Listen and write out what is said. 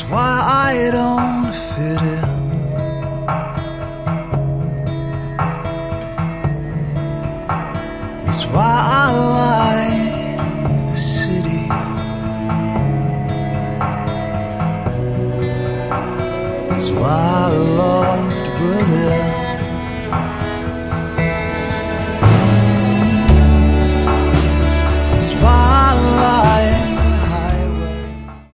why I don't fit in. It's why I like the city. It's why I